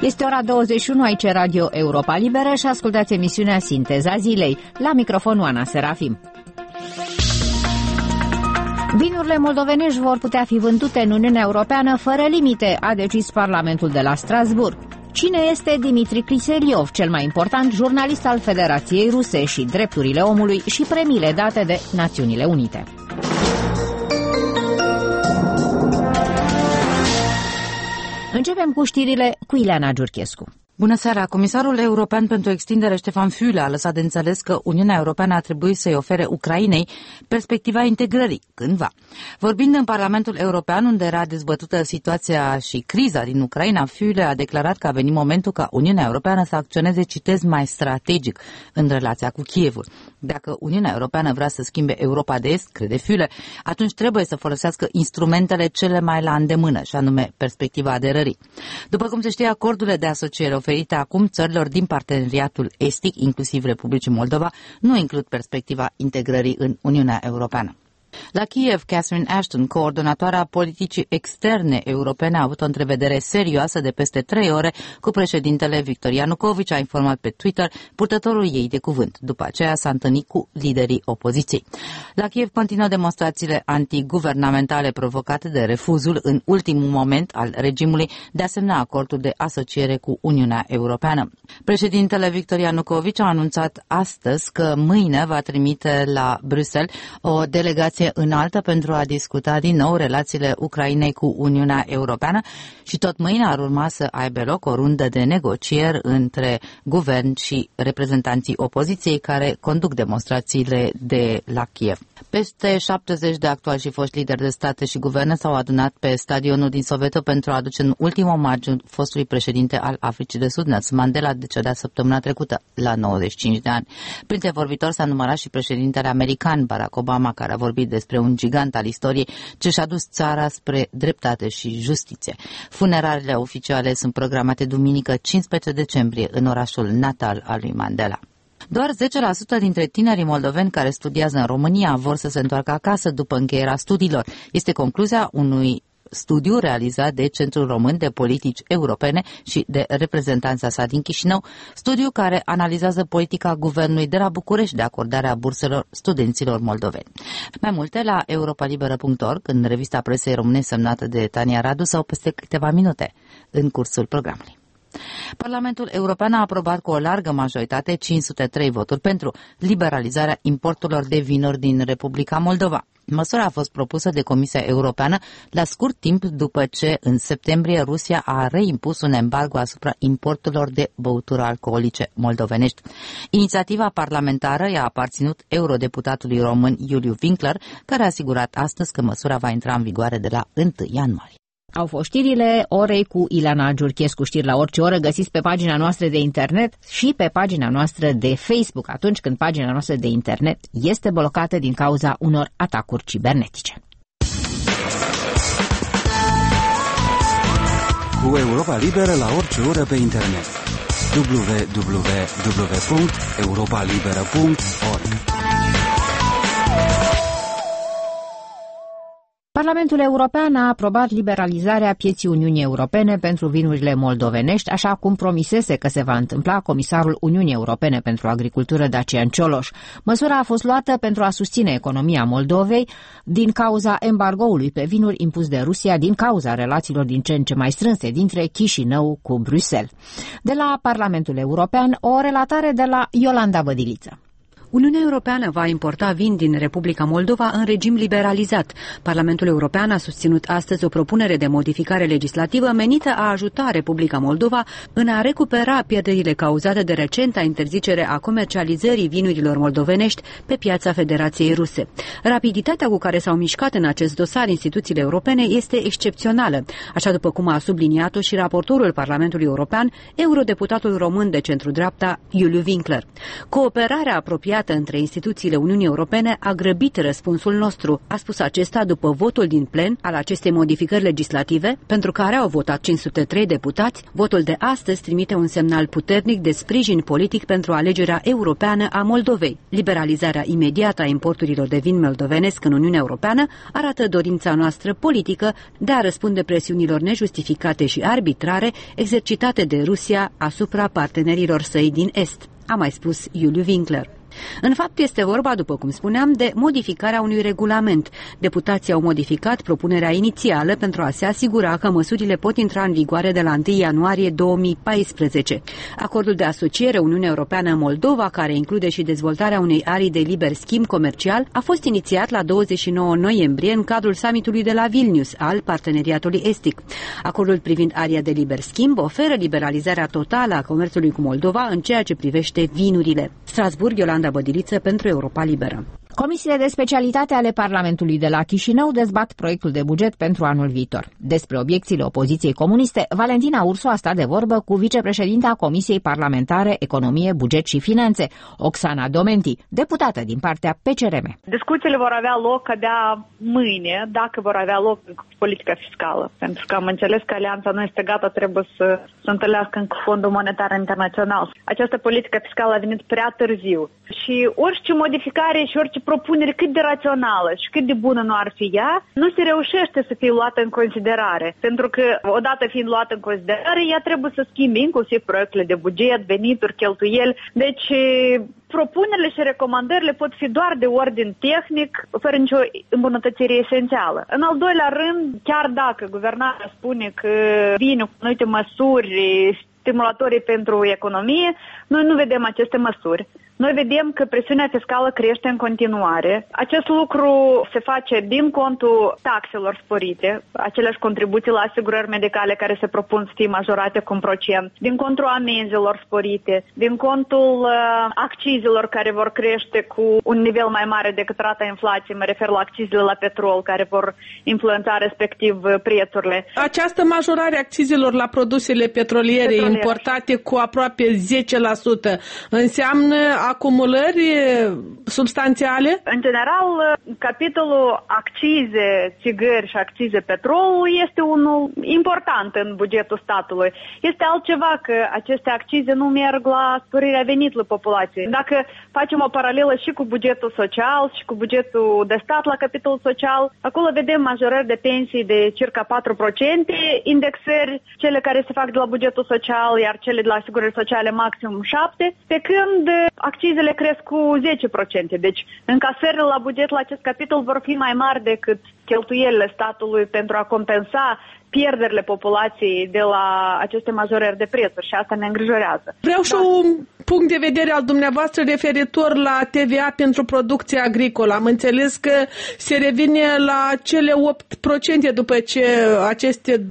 Este ora 21 aici Radio Europa Liberă și ascultați emisiunea Sinteza Zilei. La microfon Oana Serafim. Vinurile moldovenești vor putea fi vândute în Uniunea Europeană fără limite, a decis Parlamentul de la Strasbourg. Cine este Dimitri Kiseliov, cel mai important jurnalist al Federației Ruse, și drepturile omului și premiile date de Națiunile Unite? Începem cu știrile cu Ileana Giurchescu. Bună seara! Comisarul european pentru extindere Ștefan Füle a lăsat de înțeles că Uniunea Europeană a trebuit să-i ofere Ucrainei perspectiva integrării cândva. Vorbind în Parlamentul European, unde era dezbătută situația și criza din Ucraina, Füle a declarat că a venit momentul ca Uniunea Europeană să acționeze, citez, mai strategic în relația cu Kievul. Dacă Uniunea Europeană vrea să schimbe Europa de Est, crede Füle, atunci trebuie să folosească instrumentele cele mai la îndemână, și anume perspectiva aderării. După cum se știe, acordurile de asociere oferite acum țărilor din parteneriatul estic, inclusiv Republicii Moldova, nu includ perspectiva integrării în Uniunea Europeană. La Kiev, Catherine Ashton, coordonatoarea politicii externe europene, a avut o întrevedere serioasă de peste 3 ore cu președintele Viktor Ianukovici, a informat pe Twitter purtătorul ei de cuvânt. După aceea s-a întâlnit cu liderii opoziției. La Kiev continuă demonstrațiile antiguvernamentale provocate de refuzul în ultimul moment al regimului de a semna acordul de asociere cu Uniunea Europeană. Președintele Viktor Ianukovici a anunțat astăzi că mâine va trimite la Bruxelles o delegație înaltă pentru a discuta din nou relațiile Ucrainei cu Uniunea Europeană și tot mâine ar urma să aibă loc o rundă de negocieri între guvern și reprezentanții opoziției care conduc demonstrațiile de la Kiev. Peste 70 de actuali și foști lideri de state și guverne s-au adunat pe stadionul din Soveto pentru a aduce un ultim omagiu fostului președinte al Africii de Sud, Nelson Mandela, decedat săptămâna trecută la 95 de ani. Printre vorbitori s-a numărat și președintele american Barack Obama, care a vorbit despre un gigant al istoriei ce și-a dus țara spre dreptate și justiție. Funeraliile oficiale sunt programate duminică 15 decembrie în orașul natal al lui Mandela. Doar 10% dintre tinerii moldoveni care studiază în România vor să se întoarcă acasă după încheierea studiilor. Este concluzia unui studiu realizat de Centrul Român de Politici Europene și de reprezentanța sa din Chișinău, studiu care analizează politica guvernului de la București de acordarea burselor studenților moldoveni. Mai multe la europalibera.org, în revista presei române semnată de Tania Radu, sau peste câteva minute în cursul programului. Parlamentul European a aprobat cu o largă majoritate, 503 voturi pentru, liberalizarea importurilor de vinuri din Republica Moldova. Măsura a fost propusă de Comisia Europeană la scurt timp după ce, în septembrie, Rusia a reimpus un embargo asupra importurilor de băuturi alcoolice moldovenești. Inițiativa parlamentară i-a aparținut eurodeputatului român Iuliu Winkler, care a asigurat astăzi că măsura va intra în vigoare de la 1 ianuarie. Au fost știrile orei cu Ileana Giurchescu. Știri la orice oră găsiți pe pagina noastră de internet și pe pagina noastră de Facebook, atunci când pagina noastră de internet este blocată din cauza unor atacuri cibernetice. Cu Europa Liberă la orice oră pe internet. www.europalibera.org. Parlamentul European a aprobat liberalizarea pieții Uniunii Europene pentru vinurile moldovenești, așa cum promisese că se va întâmpla comisarul Uniunii Europene pentru Agricultură Dacian Cioloș. Măsura a fost luată pentru a susține economia Moldovei din cauza embargoului pe vinuri impus de Rusia, din cauza relațiilor din ce în ce mai strânse dintre Chișinău cu Bruxelles. De la Parlamentul European, o relatare de la Iolanda Bădiliță. Uniunea Europeană va importa vin din Republica Moldova în regim liberalizat. Parlamentul European a susținut astăzi o propunere de modificare legislativă menită a ajuta Republica Moldova în a recupera pierderile cauzate de recenta interzicere a comercializării vinurilor moldovenești pe piața Federației Ruse. Rapiditatea cu care s-au mișcat în acest dosar instituțiile europene este excepțională, așa după cum a subliniat-o și raportorul Parlamentului European, eurodeputatul român de centru-dreapta, Iuliu Winkler. Cooperarea apropiată imediată între instituțiile Uniunii Europene a grăbit răspunsul nostru, a spus acesta după votul din plen al acestei modificări legislative, pentru care au votat 503 deputați. Votul de astăzi trimite un semnal puternic de sprijin politic pentru alegerea europeană a Moldovei. Liberalizarea imediată a importurilor de vin moldovenesc în Uniunea Europeană arată dorința noastră politică de a răspunde presiunilor nejustificate și arbitrare exercitate de Rusia asupra partenerilor săi din Est, a mai spus Iuliu Winkler. În fapt, este vorba, după cum spuneam, de modificarea unui regulament. Deputații au modificat propunerea inițială pentru a se asigura că măsurile pot intra în vigoare de la 1 ianuarie 2014. Acordul de asociere Uniunea Europeană-Moldova, care include și dezvoltarea unei arii de liber schimb comercial, a fost inițiat la 29 noiembrie în cadrul summitului de la Vilnius al Parteneriatului Estic. Acordul privind aria de liber schimb oferă liberalizarea totală a comerțului cu Moldova în ceea ce privește vinurile. Strasbourg, Iolanda Bădiliță pentru Europa Liberă. Comisiile de specialitate ale Parlamentului de la Chișinău dezbat proiectul de buget pentru anul viitor. Despre obiecțiile opoziției comuniste, Valentina Ursu a stat de vorbă cu vicepreședinta Comisiei Parlamentare Economie, Buget și Finanțe, Oxana Domenti, deputată din partea PCRM. Discuțiile vor avea loc de-a mâine, dacă vor avea loc politica fiscală, pentru că am înțeles că alianța nu este gata, trebuie să se întâlnească în Fondul Monetar Internațional. Această politică fiscală a venit prea târziu și orice modificare și orice propunere cât de rațională și cât de bună nu ar fi ea, nu se reușește să fie luată în considerare. Pentru că, odată fiind luată în considerare, ea trebuie să schimbe inclusiv proiectele de buget, venituri, cheltuieli. Deci, propunerile și recomandările pot fi doar de ordin tehnic, fără nicio îmbunătățire esențială. În al doilea rând, chiar dacă guvernarea spune că vine cu anumite măsuri stimulatorii pentru economie, noi nu vedem aceste măsuri. Noi vedem că presiunea fiscală crește în continuare. Acest lucru se face din contul taxelor sporite, aceleași contribuții la asigurări medicale care se propun să fie majorate cu 1%, din contul amenzilor sporite, din contul accizelor care vor crește cu un nivel mai mare decât rata inflației, mă refer la accizele la petrol care vor influența respectiv prețurile. Această majorare a accizelor la produsele petroliere importate cu aproape 10% înseamnă acumulări substanțiale? În general, capitolul accize, țigări și accize petrol este unul important în bugetul statului. Este altceva că aceste accize nu merg la sporirea venitului populației. Dacă facem o paralelă și cu bugetul social și cu bugetul de stat la capitolul social, acolo vedem majorări de pensii de circa 4%, indexări, cele care se fac de la bugetul social, iar cele de la asigurări sociale maximum 7%, pe când accizele cresc cu 10%. Deci, încasările la buget la acest capitol vor fi mai mari decât cheltuielile statului pentru a compensa pierderile populației de la aceste majorări de prețuri și asta ne îngrijorează. Vreau și un punct de vedere al dumneavoastră referitor la TVA pentru producția agricolă. Am înțeles că se revine la cele 8% după ce aceste 20%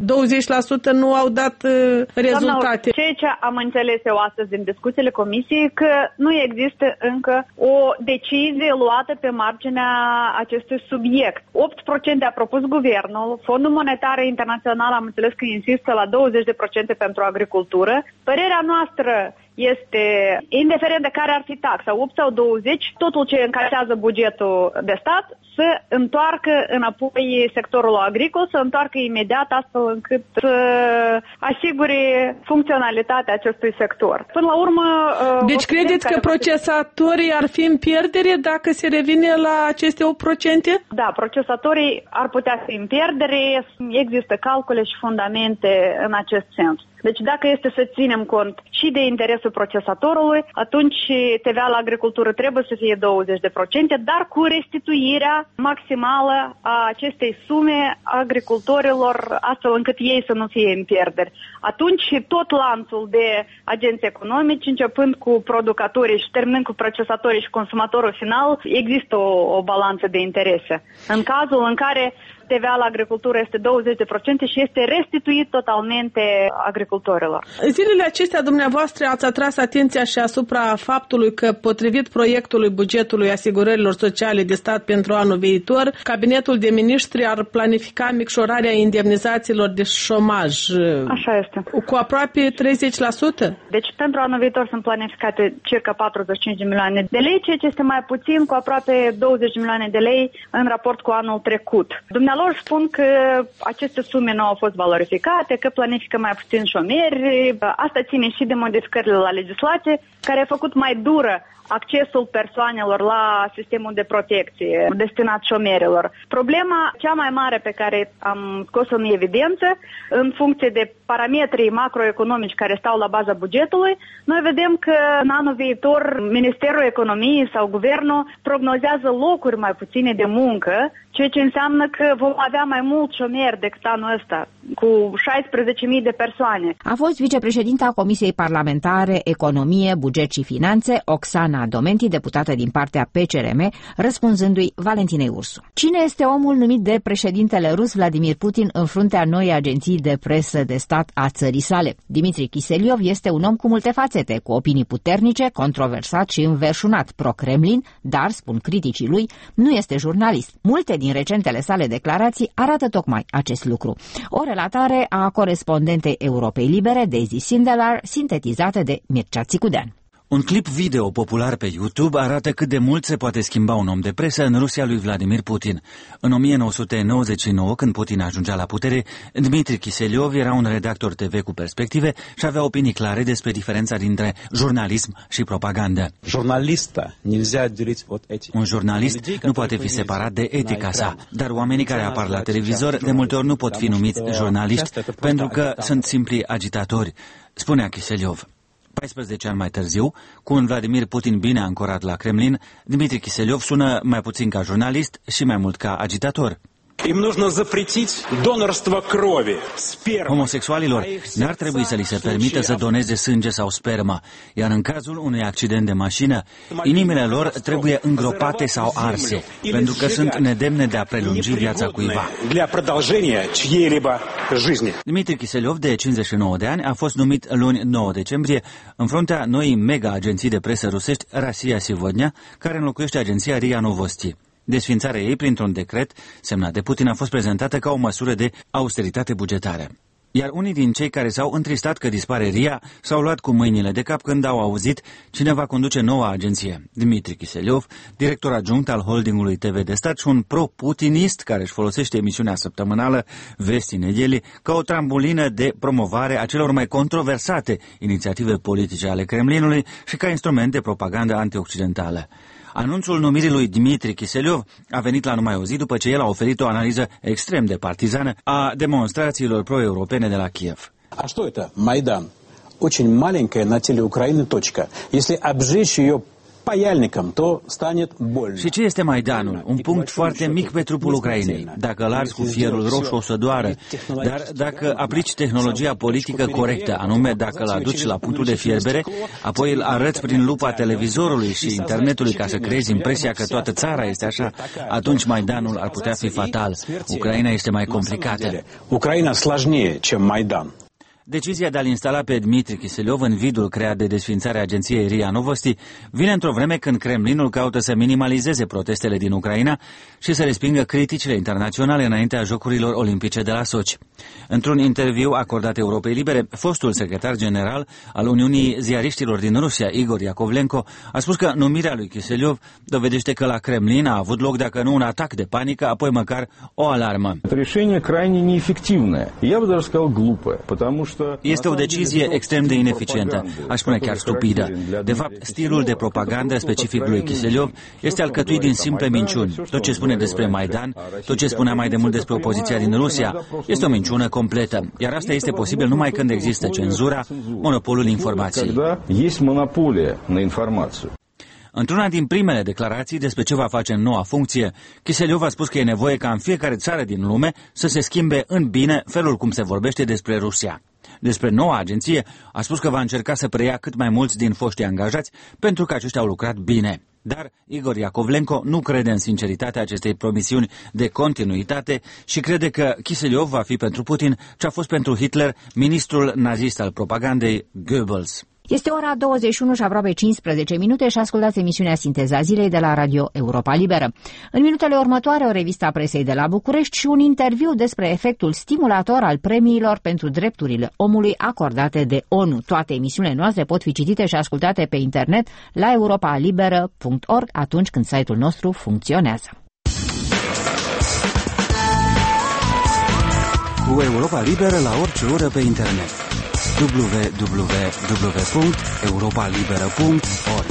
nu au dat rezultate. Ceea ce am înțeles eu astăzi din discuțiile comisiei, că nu există încă o decizie luată pe marginea acestui subiect. 8% a propus guvernul, Fondul Monetar Internațional am înțeles că insistă la 20% pentru agricultură. Părerea noastră este, indiferent de care ar fi taxa, 8 sau 20, totul ce încasează bugetul de stat să întoarcă înapoi sectorul agricol, să întoarcă imediat astfel încât să asigure funcționalitatea acestui sector. Până la urmă... Deci credeți că procesatorii ar fi în pierdere dacă se revine la aceste 8%? Da, procesatorii ar putea fi în pierdere, există calcule și fundamente în acest sens. Deci dacă este să ținem cont și de interesul procesatorului, atunci TVA la agricultură trebuie să fie 20%, dar cu restituirea maximală a acestei sume agricultorilor, astfel încât ei să nu fie în pierderi. Atunci tot lanțul de agenți economici, începând cu producătorii și terminând cu procesatorii și consumatorul final, există o balanță de interese. În cazul în care TVA la agricultură este 20% și este restituit totalmente agricultorilor. În zilele acestea, dumneavoastră ați atras atenția și asupra faptului că, potrivit proiectului bugetului asigurărilor sociale de stat pentru anul viitor, Cabinetul de Miniștri ar planifica micșorarea indemnizațiilor de șomaj. Așa este. Cu aproape 30%? Deci pentru anul viitor sunt planificate circa 45 de milioane de lei, ceea ce este mai puțin, cu aproape 20 de milioane de lei în raport cu anul trecut. Dumnealor spun că aceste sume nu au fost valorificate, că planifică mai puțin șomeri. Asta ține și de modificările la legislație, care a făcut mai dură accesul persoanelor la sistemul de protecție destinat șomerilor. Problema cea mai mare pe care am scos-o în evidență, în funcție de parametrii macroeconomici care stau la baza bugetului, noi vedem că în anul viitor Ministerul Economiei sau Guvernul prognozează locuri mai puține de muncă, ceea ce înseamnă că vom avea mai mult șomeri decât anul ăsta, cu 16.000 de persoane. A fost vicepreședinta Comisiei Parlamentare Economie, Buget și Finanțe, Oksana Domenti, deputată din partea PCRM, răspunzându-i Valentinei Ursu. Cine este omul numit de președintele rus Vladimir Putin în fruntea noii agenții de presă de stat a țării sale? Dmitri Kiseliov este un om cu multe fațete, cu opinii puternice, controversat și înverșunat pro-Kremlin, dar, spun criticii lui, nu este jurnalist. Multe din recentele sale declarații arată tocmai acest lucru. O relatare a corespondentei Europei Libere, Daisy Sindelar, sintetizată de Mircea Țicudean. Un clip video popular pe YouTube arată cât de mult se poate schimba un om de presă în Rusia lui Vladimir Putin. În 1999, când Putin ajungea la putere, Dmitri Kiseliov era un redactor TV cu perspective și avea opinii clare despre diferența dintre jurnalism și propagandă. Un jurnalist nu poate fi separat de etica sa, dar oamenii care apar la televizor de multe ori nu pot fi numiți jurnaliști pentru că sunt simpli agitatori, spunea Kiseliov. 14 ani mai târziu, cu un Vladimir Putin bine ancorat la Kremlin, Dmitri Kiseliov sună mai puțin ca jurnalist și mai mult ca agitator. Homosexualilor n-ar trebui să li se permită să doneze sânge sau spermă, iar în cazul unui accident de mașină, inimile lor trebuie îngropate sau arse, pentru că sunt nedemne de a prelungi viața cuiva. Dmitri Kiseliov, de 59 de ani, a fost numit luni 9 decembrie în fruntea noii mega-agenții de presă rusești Rossiya Sivodnia, care înlocuiește agenția RIA Novosti. Desființarea ei printr-un decret semnat de Putin a fost prezentată ca o măsură de austeritate bugetară. Iar unii din cei care s-au întristat că dispare RIA s-au luat cu mâinile de cap când au auzit cine va conduce noua agenție. Dmitri Kiseliov, director adjunct al holdingului TV de stat și un pro-putinist care își folosește emisiunea săptămânală Vestii Nedeli ca o trambulină de promovare a celor mai controversate inițiative politice ale Kremlinului și ca instrument de propagandă antioccidentală. Anunțul numirii lui Dmitri Kiseliov a venit la numai o zi după ce el a oferit o analiză extrem de partizană a demonstrațiilor pro-europene de la Kiev. А что это? Майдан. Очень маленькая на теле Украины точка. Если обжечь ее paialnicăm, to станет больно. Și ce este Maidanul? Un punct foarte mic pe trupul Ucrainei. Dacă îl arzi cu fierul roșu o să doară, dar dacă aplici tehnologia politică corectă, anume dacă îl aduci la punctul de fierbere, apoi îl arăți prin lupa televizorului și internetului ca să creezi impresia că toată țara este așa, atunci Maidanul ar putea fi fatal. Ucraina este mai complicată. Ucraina sложнее, чем Майдан. Decizia de a-l instala pe Dmitri Kiseliov în vidul creat de desființarea agenției RIA Novosti vine într-o vreme când Kremlinul caută să minimalizeze protestele din Ucraina și să respingă criticile internaționale înaintea Jocurilor Olimpice de la Sochi. Într-un interviu acordat Europei Libere, fostul secretar general al Uniunii Ziariștilor din Rusia, Igor Yakovlenko, a spus că numirea lui Kiseliov dovedește că la Kremlin a avut loc, dacă nu un atac de panică, apoi măcar o alarmă. Este o decizie extrem de ineficientă, aș spune chiar stupidă. De fapt, stilul de propagandă specific lui Kiseliov este alcătuit din simple minciuni. Tot ce spune despre Maidan, tot ce spunea mai de mult despre opoziția din Rusia, este o minciună completă. Iar asta este posibil numai când există cenzura, monopolul informației. Într-una din primele declarații despre ce va face în noua funcție, Kiseliov a spus că e nevoie ca în fiecare țară din lume să se schimbe în bine felul cum se vorbește despre Rusia. Despre noua agenție a spus că va încerca să preia cât mai mulți din foștii angajați pentru că aceștia au lucrat bine. Dar Igor Iacovlenko nu crede în sinceritatea acestei promisiuni de continuitate și crede că Kiseliov va fi pentru Putin ce a fost pentru Hitler ministrul nazist al propagandei Goebbels. Este ora 21 și aproape 15 minute și ascultați emisiunea Sinteza Zilei de la Radio Europa Liberă. În minutele următoare, o revistă a presei de la București și un interviu despre efectul stimulator al premiilor pentru drepturile omului acordate de ONU. Toate emisiunile noastre pot fi citite și ascultate pe internet la europalibera.org atunci când site-ul nostru funcționează. Cu Europa Liberă la orice oră pe internet. www.europalibera.org.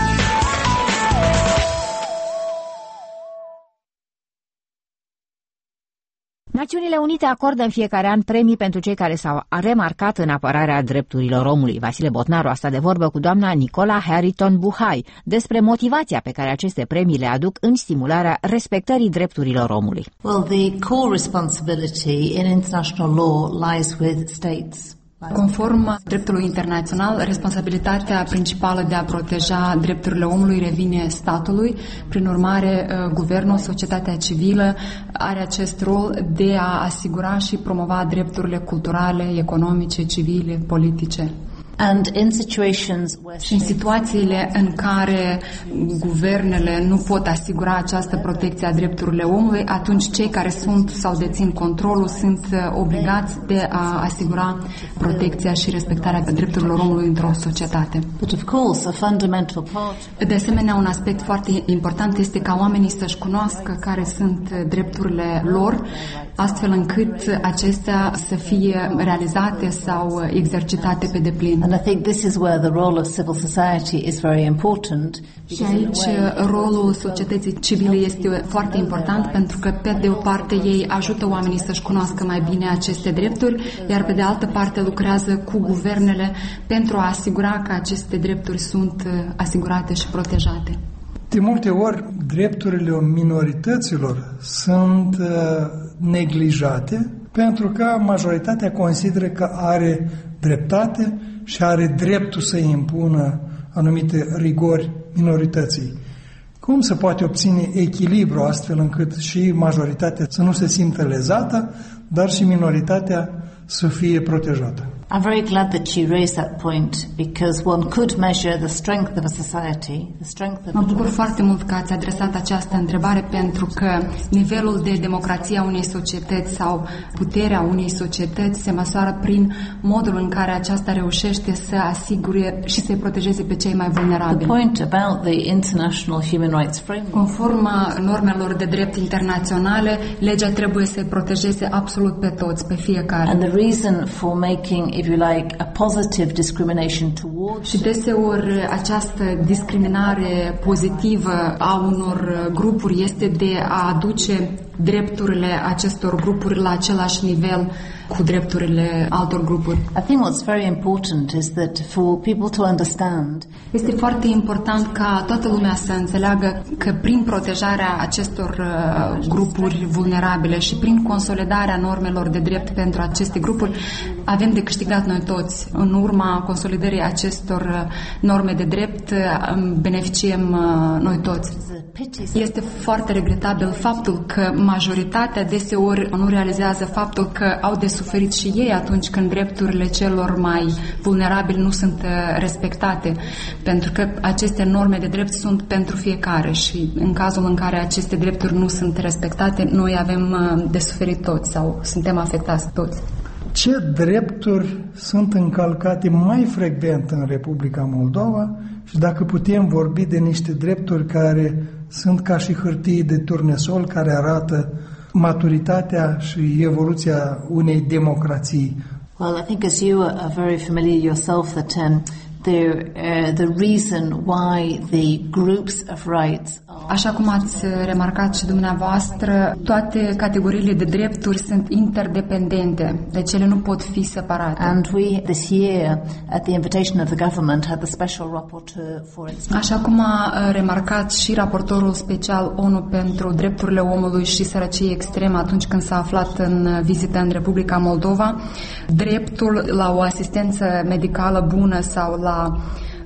Națiunile Unite acordă în fiecare an premii pentru cei care s-au remarcat în apărarea drepturilor omului. Vasile Botnaru a stat de vorbă cu doamna Nicola Harrington Buhai despre motivația pe care aceste premii le aduc în stimularea respectării drepturilor omului. Well, the core responsibility in international law lies with states. Conform dreptului internațional, responsabilitatea principală de a proteja drepturile omului revine statului. Prin urmare, guvernul, societatea civilă are acest rol de a asigura și promova drepturile culturale, economice, civile, politice. And in situations where și în situațiile în care guvernele nu pot asigura această protecție a drepturilor omului, atunci cei care sunt sau dețin controlul sunt obligați de a asigura protecția și respectarea drepturilor omului într-o societate. But of course, a fundamental part. De asemenea, un aspect foarte important este ca oamenii să-și cunoască care sunt drepturile lor, astfel încât acestea să fie realizate sau exercitate pe deplin. And I think this is where the role of civil society is very important. Și aici rolul societății civile este foarte important pentru că, pe de o parte, ei ajută oamenii să-și cunoască mai bine aceste drepturi, iar pe de altă parte lucrează cu guvernele pentru a asigura că aceste drepturi sunt asigurate și protejate. De multe ori, drepturile minorităților sunt neglijate pentru că majoritatea consideră că are dreptate și are dreptul să impună anumite rigori minorității. Cum se poate obține echilibru astfel încât și majoritatea să nu se simtă lezată, dar și minoritatea să fie protejată? I'm very glad that you raised that point because one could measure the strength of a society, the strength of. Mă bucur foarte mult că ați adresat această întrebare pentru că nivelul de democrație a unei societăți sau puterea unei societăți se măsoară prin modul în care aceasta reușește să asigure și să-i protejeze pe cei mai vulnerabili. The point about the international human rights framework. Conform normelor de drept internaționale, legea trebuie să-i protejeze absolut pe toți, pe fiecare. And the reason for making, if you like, a positive discrimination towards. Și deseori această discriminare pozitivă a unor grupuri este de a aduce drepturile acestor grupuri la același nivel cu drepturile altor grupuri. I think what's very important is that for people to understand. Este foarte important ca toată lumea să înțeleagă că prin protejarea acestor grupuri vulnerabile și prin consolidarea normelor de drept pentru aceste grupuri avem de câștigat noi toți. În urma consolidării acestor norme de drept beneficiem noi toți. Este foarte regretabil faptul că majoritatea deseori nu realizează faptul că au de suferit și ei atunci când drepturile celor mai vulnerabili nu sunt respectate, pentru că aceste norme de drept sunt pentru fiecare și în cazul în care aceste drepturi nu sunt respectate, noi avem de suferit toți sau suntem afectați toți. Ce drepturi sunt încălcate mai frecvent în Republica Moldova și dacă putem vorbi de niște drepturi care sunt ca și hârtii de turnesol care arată maturitatea și evoluția unei democrații? Well, I think as you are very familiar yourself that the reason why the groups of rights. Așa cum ați remarcat și dumneavoastră, toate categoriile de drepturi sunt interdependente, deci ele nu pot fi separate. And we this year, at the invitation of the government, had the special rapporteur for it. Așa cum a remarcat și raportorul special ONU pentru drepturile omului și sărăcie extremă atunci când s-a aflat în vizită în Republica Moldova, dreptul la o asistență medicală bună sau la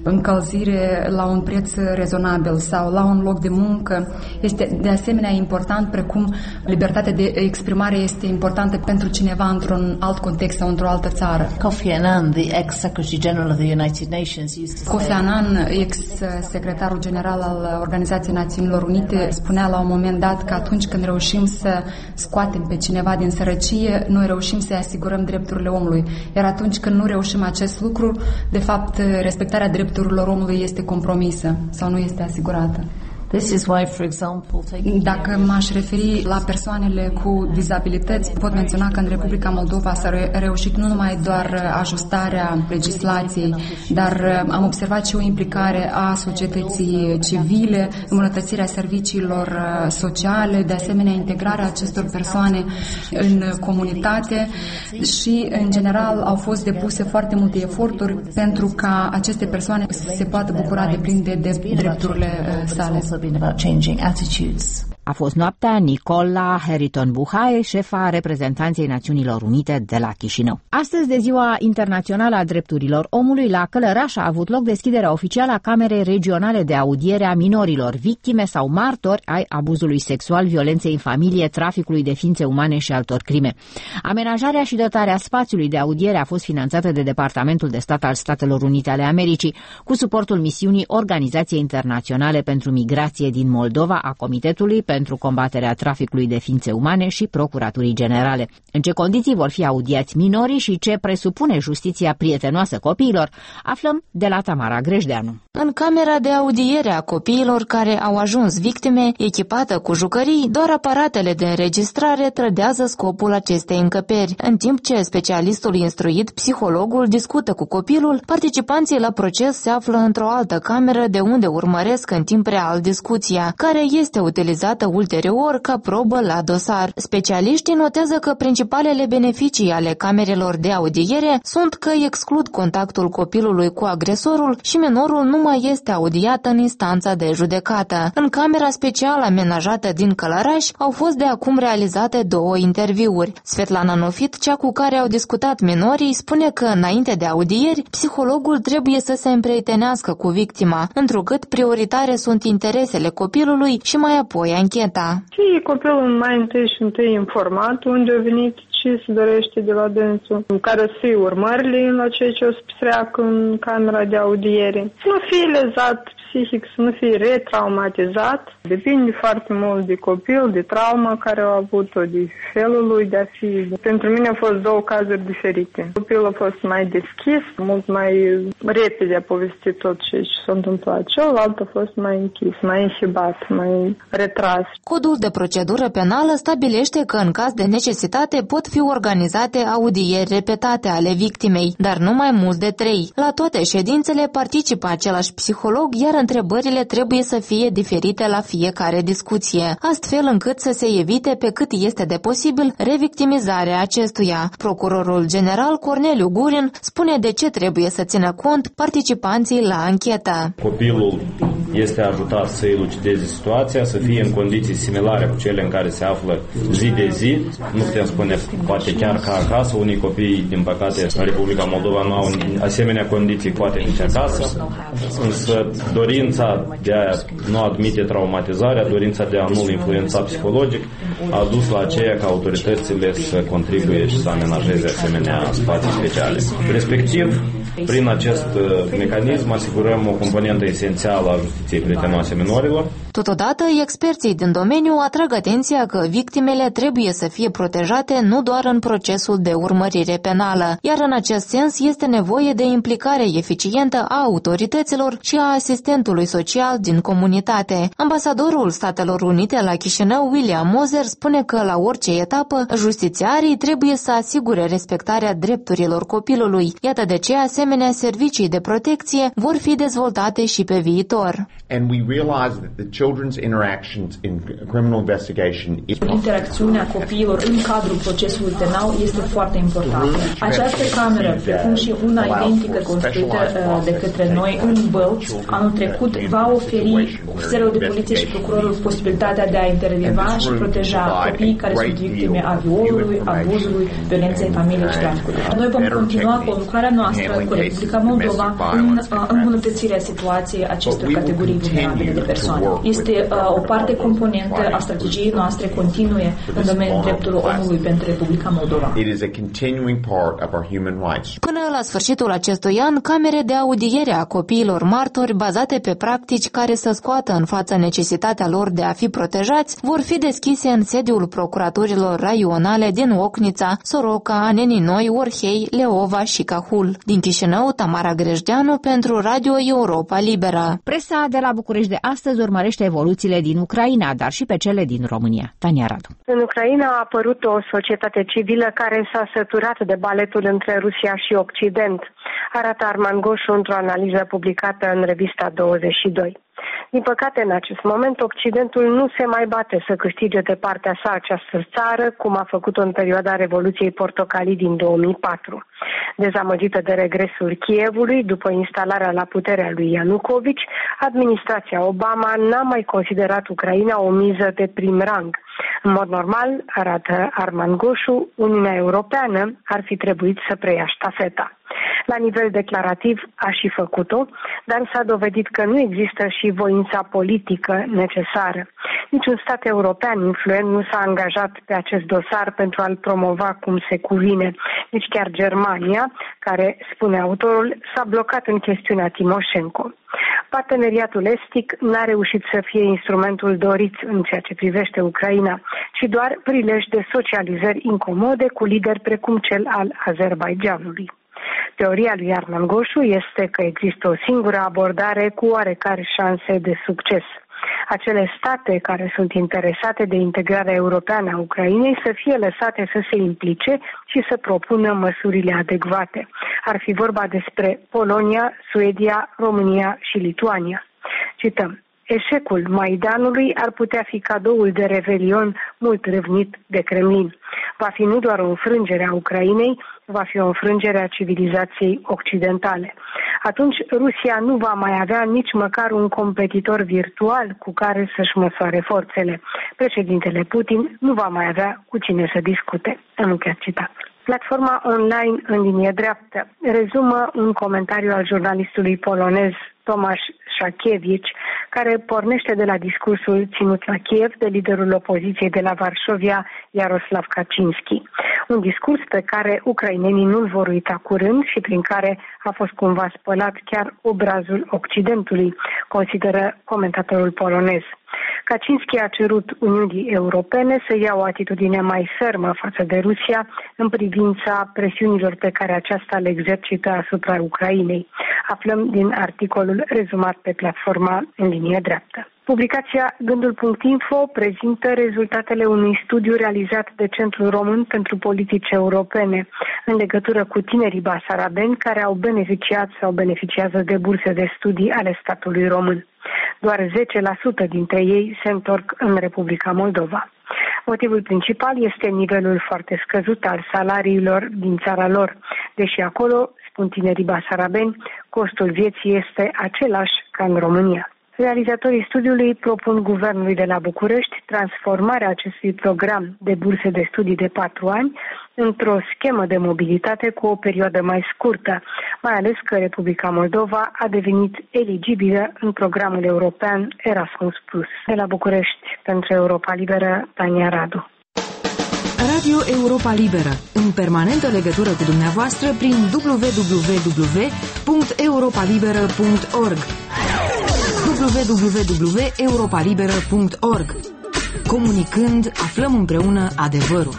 încălzire la un preț rezonabil sau la un loc de muncă este de asemenea important, precum libertatea de exprimare este importantă pentru cineva într-un alt context sau într-o altă țară. Kofi Annan, the ex-Secretary General of the United Nations, used to say... Kofi Annan, ex-secretarul general al Organizației Națiunilor Unite, spunea la un moment dat că atunci când reușim să scoatem pe cineva din sărăcie, noi reușim să-i asigurăm drepturile omului. Iar atunci când nu reușim acest lucru, de fapt, respectarea drepturilor omului este compromisă sau nu este asigurată. This is why, for example, dacă m-aș referi la persoanele cu dizabilități, pot menționa că în Republica Moldova s-a reușit nu numai doar ajustarea legislației, dar am observat și o implicare a societății civile, îmbunătățirea serviciilor sociale, de asemenea integrarea acestor persoane în comunitate și, în general, au fost depuse foarte multe eforturi pentru ca aceste persoane să se poată bucura de plin de drepturile sale. About changing attitudes. A fost noaptea Nicola Heriton-Buhaie, șefa reprezentanței Națiunilor Unite de la Chișinău. Astăzi, de Ziua Internațională a Drepturilor Omului, la Călăraș a avut loc deschiderea oficială a Camerei Regionale de Audiere a Minorilor, victime sau martori ai abuzului sexual, violenței în familie, traficului de ființe umane și altor crime. Amenajarea și dotarea spațiului de audiere a fost finanțată de Departamentul de Stat al Statelor Unite ale Americii, cu suportul misiunii Organizației Internaționale pentru Migrație din Moldova, a Comitetului pentru combaterea traficului de ființe umane și Procuraturii Generale. În ce condiții vor fi audiați minorii și ce presupune justiția prietenoasă copiilor, aflăm de la Tamara Grejdeanu. În camera de audiere a copiilor care au ajuns victime, echipată cu jucării, doar aparatele de înregistrare trădează scopul acestei încăperi. În timp ce specialistul instruit, psihologul, discută cu copilul, participanții la proces se află într-o altă cameră de unde urmăresc în timp real discuția, care este utilizată ulterior ca probă la dosar. Specialiștii notează că principalele beneficii ale camerelor de audiere sunt că exclud contactul copilului cu agresorul și minorul nu mai este audiat în instanța de judecată. În camera specială amenajată din Călăraș au fost de acum realizate 2 interviuri. Svetlana Nofit, cea cu care au discutat minorii, spune că înainte de audieri, psihologul trebuie să se împrietenească cu victima, întrucât prioritare sunt interesele copilului și mai apoi ancheta. Și copilul mai întâi informat unde a venit, ce se dorește de la dânsul, care să fie urmările la ceea ce o să petreacă în camera de audiere. Să nu fie lezat psihic, să nu fie retraumatizat. Depinde foarte mult de copil, de trauma care a avut-o, de felul lui de a fi. Pentru mine au fost 2 cazuri diferite. Copilul a fost mai deschis, mult mai repede a povestit tot ce s-a întâmplat. Celălalt a fost mai închis, mai inhibat, mai retras. Codul de procedură penală stabilește că în caz de necesitate pot fi organizate audieri repetate ale victimei, dar nu mai mult de 3. La toate ședințele participă același psiholog, iar întrebările trebuie să fie diferite la fiecare discuție, astfel încât să se evite pe cât este de posibil revictimizarea acestuia. Procurorul general Corneliu Gurin spune de ce trebuie să țină cont participanții la anchetă. Copilul este ajutat să elucideze situația, să fie în condiții similare cu cele în care se află zi de zi. Nu putem spune poate chiar ca acasă. Unii copii, din păcate, în Republica Moldova nu au asemenea condiții, poate nici acasă. Însă dorința de a nu admite traumatizarea, dorința de a nu-l influența psihologic, a dus la aceea ca autoritățile să contribuie și să amenajeze asemenea spații speciale. Respectiv, prin acest mecanism asigurăm o componentă esențială a justiției prietenoase minorilor. Totodată, experții din domeniu atrag atenția că victimele trebuie să fie protejate nu doar în procesul de urmărire penală, iar în acest sens este nevoie de implicare eficientă a autorităților și a asistentului social din comunitate. Ambasadorul Statelor Unite la Chișinău, William Moser, spune că la orice etapă, justițiarii trebuie să asigure respectarea drepturilor copilului. Iată de ce asemenea servicii de protecție vor fi dezvoltate și pe viitor. And we realize that the children's interactions in criminal investigation. Interacțiunea copiilor în cadrul procesului penal este foarte importantă. Această cameră, precum și una identică construită de către noi în Bălți, anul trecut, va oferi ofițerilor de poliție și procurorul posibilitatea de a intervieva și proteja copiii care sunt victime a violului, abuzului, violenței în familie și traficului. Noi vom continua cu lucrarea noastră cu Republica Moldova în îmbunătățirea situației acestor categorii vulnerabile de persoane. Este o parte componentă a strategiei noastre continue în domeniul drepturilor omului pentru Republica Moldova. Până la sfârșitul acestui an, camere de audiere a copiilor martori bazate pe practici care să scoată în față necesitatea lor de a fi protejați vor fi deschise în sediul procuraturilor raionale din Ocnița, Soroca, Neninoi, Orhei, Leova și Cahul. Din Chișinău, Tamara Grejdeanu pentru Radio Europa Liberă. Presa de la București de astăzi urmărește evoluțiile din Ucraina, dar și pe cele din România. Tania Radu. În Ucraina a apărut o societate civilă care s-a săturat de baletul între Rusia și Occident, arată Arman Goșu într-o analiză publicată în revista 22. Din păcate, în acest moment, Occidentul nu se mai bate să câștige de partea sa această țară, cum a făcut-o în perioada Revoluției Portocalii din 2004. Dezamăgită de regresul Kievului, după instalarea la puterea lui Ianucovici, administrația Obama n-a mai considerat Ucraina o miză de prim rang. În mod normal, arată Arman Goșu, Uniunea Europeană ar fi trebuit să preia ștafeta. La nivel declarativ a și făcut-o, dar s-a dovedit că nu există și voința politică necesară. Niciun stat european influent nu s-a angajat pe acest dosar pentru a-l promova cum se cuvine. Nici chiar Germania, care, spune autorul, s-a blocat în chestiunea Timoșenko. Parteneriatul estic n-a reușit să fie instrumentul dorit în ceea ce privește Ucraina, ci doar prilej de socializări incomode cu lideri precum cel al Azerbaidjanului. Teoria lui Arman Goșu este că există o singură abordare cu oarecare șanse de succes. Acele state care sunt interesate de integrarea europeană a Ucrainei să fie lăsate să se implice și să propună măsurile adecvate. Ar fi vorba despre Polonia, Suedia, România și Lituania. Cităm. Eșecul Maidanului ar putea fi cadoul de revelion mult râvnit de Kremlin. Va fi nu doar o înfrângere a Ucrainei, va fi o înfrângere a civilizației occidentale. Atunci Rusia nu va mai avea nici măcar un competitor virtual cu care să-și măsoare forțele. Președintele Putin nu va mai avea cu cine să discute. Am încheiat citatul. Platforma online în linie dreaptă rezumă un comentariu al jurnalistului polonez Tomasz Szakiewicz, care pornește de la discursul ținut la Kiev de liderul opoziției de la Varșovia, Jaroslav Kaczynski. Un discurs pe care ucrainenii nu-l vor uita curând și prin care a fost cumva spălat chiar obrazul Occidentului, consideră comentatorul polonez. Kaczynski a cerut Uniunii Europene să ia o atitudine mai fermă față de Rusia în privința presiunilor pe care aceasta le exercită asupra Ucrainei. Aflăm din articolul rezumat pe platforma în linie dreaptă. Publicația Gândul.info prezintă rezultatele unui studiu realizat de Centrul Român pentru Politici Europene în legătură cu tinerii basarabeni care au beneficiat sau beneficiază de burse de studii ale statului român. Doar 10% dintre ei se întorc în Republica Moldova. Motivul principal este nivelul foarte scăzut al salariilor din țara lor, deși acolo, spun tinerii basarabeni, costul vieții este același ca în România. Realizatorii studiului propun Guvernului de la București transformarea acestui program de burse de studii de 4 ani într-o schemă de mobilitate cu o perioadă mai scurtă, mai ales că Republica Moldova a devenit eligibilă în programul european Erasmus+. De la București, pentru Europa Liberă, Tania Radu. Radio Europa Liberă, în permanentă legătură cu dumneavoastră prin www.europalibera.org www.europalibera.org. Comunicând, aflăm împreună adevărul.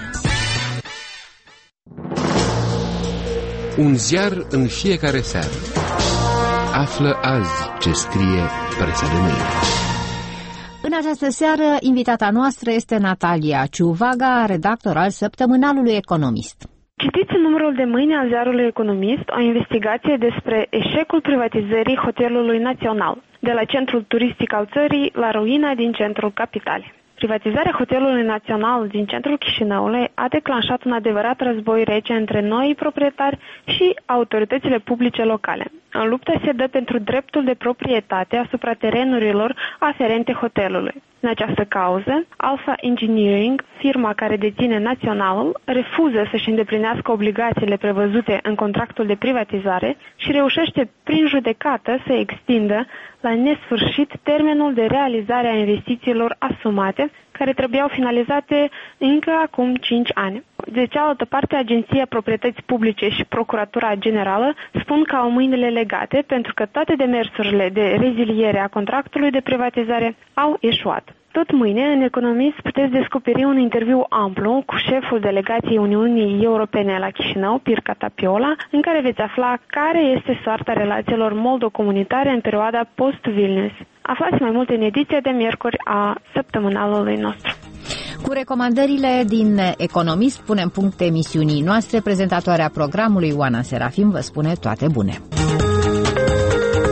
Un ziar în fiecare seară. Află azi ce scrie presa de mâine. În această seară, invitata noastră este Natalia Ciuvaga, redactor al săptămânalului Economist. Citiți în numărul de mâine al ziarului Economist o investigație despre eșecul privatizării Hotelului Național, de la centrul turistic al țării la ruina din centrul capitalei. Privatizarea Hotelului Național din centrul Chișinăului a declanșat un adevărat război rece între noi proprietari și autoritățile publice locale. În luptă se dă pentru dreptul de proprietate asupra terenurilor aferente hotelului. În această cauză, Alpha Engineering, firma care deține Naționalul, refuză să-și îndeplinească obligațiile prevăzute în contractul de privatizare și reușește prin judecată să extindă la nesfârșit termenul de realizare a investițiilor asumate, care trebuiau finalizate încă acum 5 ani. De cealaltă parte, Agenția Proprietății Publice și Procuratura Generală spun că au mâinile legate pentru că toate demersurile de reziliere a contractului de privatizare au eșuat. Tot mâine, în Economist, puteți descoperi un interviu amplu cu șeful delegației Uniunii Europene la Chișinău, Pirca Tapiola, în care veți afla care este soarta relațiilor moldo-comunitare în perioada post-Vilnius. Aflați mai multe în ediția de miercuri a săptămânalului nostru. Cu recomandările din Economist punem punct emisiunii noastre. Prezentatoarea programului, Oana Serafim, vă spune toate bune.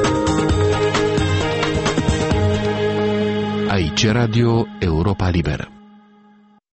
Aici Radio Europa Liberă.